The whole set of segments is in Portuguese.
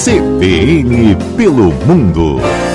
CBN pelo Mundo.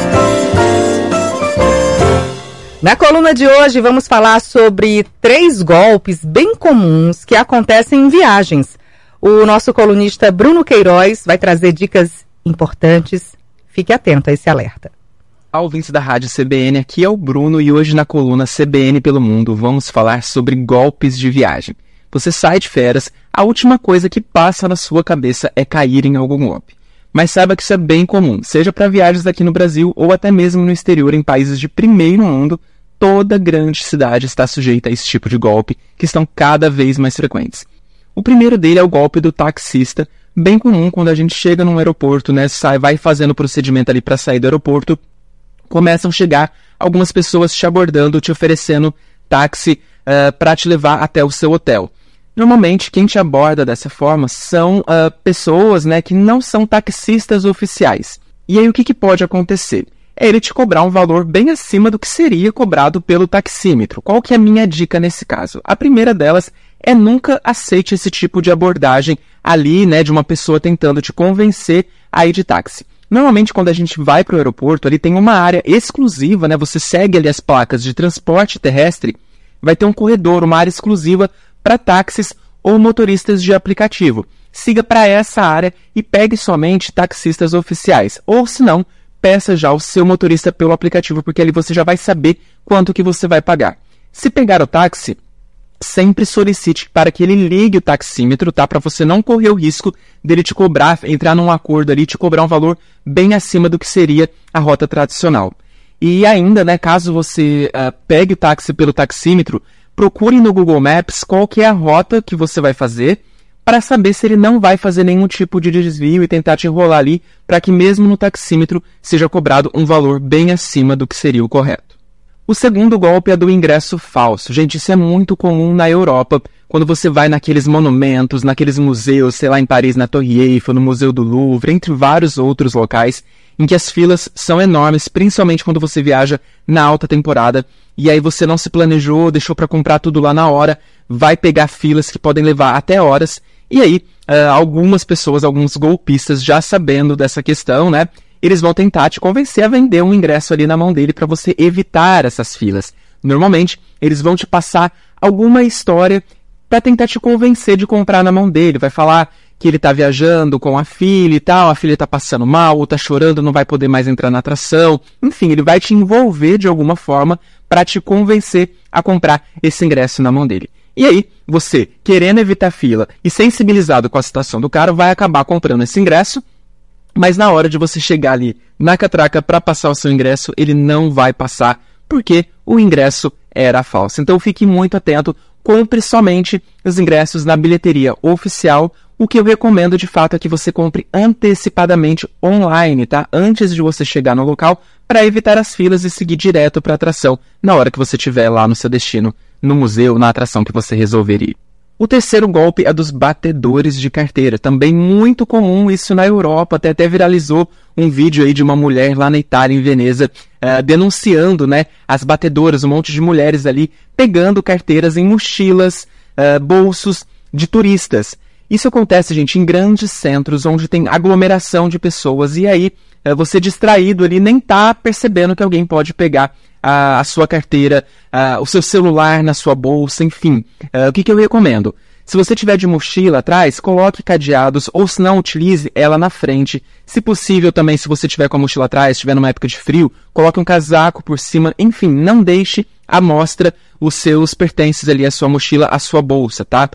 Na coluna de hoje vamos falar sobre 3 golpes bem comuns que acontecem em viagens. O nosso colunista Bruno Queiroz vai trazer dicas importantes. Fique atento a esse alerta. Olá, ouvintes da Rádio CBN, aqui é o Bruno e hoje na coluna CBN pelo Mundo vamos falar sobre golpes de viagem. Você sai de férias, a última coisa que passa na sua cabeça é cair em algum golpe. Mas saiba que isso é bem comum, seja para viagens aqui no Brasil ou até mesmo no exterior em países de primeiro mundo. Toda grande cidade está sujeita a esse tipo de golpe, que estão cada vez mais frequentes. O primeiro dele é o golpe do taxista, bem comum quando a gente chega num aeroporto, né, vai fazendo o procedimento ali para sair do aeroporto, começam a chegar algumas pessoas te abordando, te oferecendo táxi para te levar até o seu hotel. Normalmente, quem te aborda dessa forma são pessoas, né, que não são taxistas oficiais. E aí o que pode acontecer? É ele te cobrar um valor bem acima do que seria cobrado pelo taxímetro. Qual que é a minha dica nesse caso? A primeira delas é nunca aceite esse tipo de abordagem ali, né, de uma pessoa tentando te convencer a ir de táxi. Normalmente, quando a gente vai para o aeroporto, ali tem uma área exclusiva, né, você segue ali as placas de transporte terrestre, vai ter um corredor, uma área exclusiva para táxis ou motoristas de aplicativo. Siga para essa área e pegue somente taxistas oficiais, ou se não, peça já o seu motorista pelo aplicativo, porque ali você já vai saber quanto que você vai pagar. Se pegar o táxi, sempre solicite para que ele ligue o taxímetro, tá? Para você não correr o risco dele te cobrar, entrar num acordo ali, te cobrar um valor bem acima do que seria a rota tradicional. E ainda, né, caso você pegue o táxi pelo taxímetro, procure no Google Maps qual que é a rota que você vai fazer, para saber se ele não vai fazer nenhum tipo de desvio e tentar te enrolar ali, para que mesmo no taxímetro seja cobrado um valor bem acima do que seria o correto. O segundo golpe é do ingresso falso. Gente, isso é muito comum na Europa, quando você vai naqueles monumentos, naqueles museus, sei lá, em Paris, na Torre Eiffel, no Museu do Louvre, entre vários outros locais, em que as filas são enormes, principalmente quando você viaja na alta temporada, e aí você não se planejou, deixou para comprar tudo lá na hora, vai pegar filas que podem levar até horas. E aí, algumas pessoas, alguns golpistas, já sabendo dessa questão, né, eles vão tentar te convencer a vender um ingresso ali na mão dele para você evitar essas filas. Normalmente, eles vão te passar alguma história para tentar te convencer de comprar na mão dele. Vai falar que ele está viajando com a filha e tal, a filha está passando mal, ou está chorando, não vai poder mais entrar na atração. Enfim, ele vai te envolver de alguma forma para te convencer a comprar esse ingresso na mão dele. E aí, você, querendo evitar fila e sensibilizado com a situação do cara, vai acabar comprando esse ingresso, mas na hora de você chegar ali na catraca para passar o seu ingresso, ele não vai passar, porque o ingresso era falso. Então fique muito atento, compre somente os ingressos na bilheteria oficial. O que eu recomendo de fato é que você compre antecipadamente online, tá? Antes de você chegar no local, para evitar as filas e seguir direto para a atração na hora que você estiver lá no seu destino, no museu, na atração que você resolver ir. O terceiro golpe é dos batedores de carteira. Também muito comum isso na Europa. Até viralizou um vídeo aí de uma mulher lá na Itália, em Veneza, denunciando, né, as batedoras, um monte de mulheres ali, pegando carteiras em mochilas, bolsos de turistas. Isso acontece, gente, em grandes centros, onde tem aglomeração de pessoas, e aí você distraído ali nem tá percebendo que alguém pode pegar a sua carteira, o seu celular na sua bolsa, enfim. O que eu recomendo? Se você tiver de mochila atrás, coloque cadeados, ou se não, utilize ela na frente. Se possível também, se você tiver com a mochila atrás, estiver numa época de frio, coloque um casaco por cima. Enfim, não deixe à mostra os seus pertences ali, a sua mochila, a sua bolsa, tá?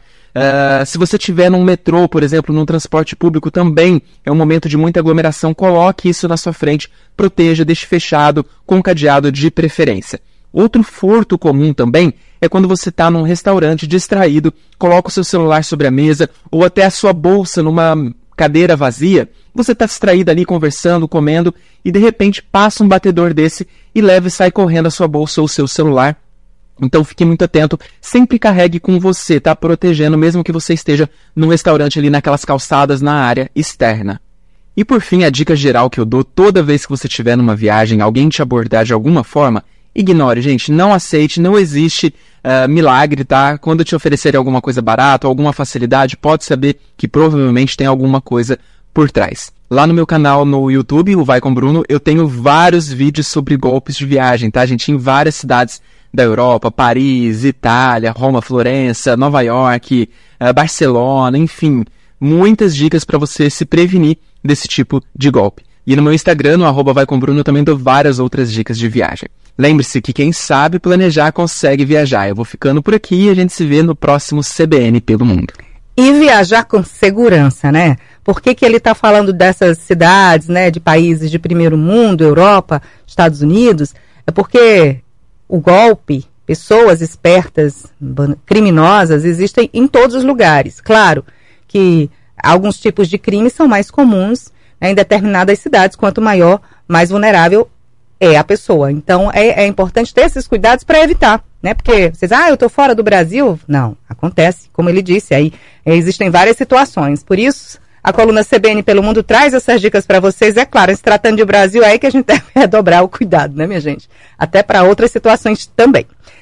Se você estiver num metrô, por exemplo, num transporte público também, é um momento de muita aglomeração, coloque isso na sua frente, proteja, deixe fechado, com cadeado de preferência. Outro furto comum também é quando você está num restaurante distraído, coloca o seu celular sobre a mesa ou até a sua bolsa numa cadeira vazia, você está distraído ali conversando, comendo e de repente passa um batedor desse e leva e sai correndo a sua bolsa ou o seu celular. Então fique muito atento, sempre carregue com você, tá? Protegendo, mesmo que você esteja num restaurante ali naquelas calçadas na área externa. E por fim, a dica geral que eu dou toda vez que você estiver numa viagem, alguém te abordar de alguma forma, ignore, gente, não aceite, não existe milagre, tá? Quando te oferecerem alguma coisa barata, alguma facilidade, pode saber que provavelmente tem alguma coisa por trás. Lá no meu canal no YouTube, o Vai com Bruno, eu tenho vários vídeos sobre golpes de viagem, tá, gente? Em várias cidades da Europa, Paris, Itália, Roma, Florença, Nova York, Barcelona, enfim, muitas dicas para você se prevenir desse tipo de golpe. E no meu Instagram, no @vaicom_bruno, eu também dou várias outras dicas de viagem. Lembre-se que quem sabe planejar consegue viajar. Eu vou ficando por aqui e a gente se vê no próximo CBN pelo Mundo. E viajar com segurança, né? Por que ele está falando dessas cidades, né, de países de primeiro mundo, Europa, Estados Unidos? É porque o golpe, pessoas espertas, criminosas, existem em todos os lugares. Claro que alguns tipos de crimes são mais comuns, né, em determinadas cidades. Quanto maior, mais vulnerável é a pessoa. Então, é importante ter esses cuidados para evitar, né? Porque vocês, eu estou fora do Brasil. Não, acontece, como ele disse, aí existem várias situações. Por isso, a coluna CBN pelo Mundo traz essas dicas para vocês. É claro, se tratando de Brasil, é aí que a gente deve dobrar o cuidado, né, minha gente? Até para outras situações também.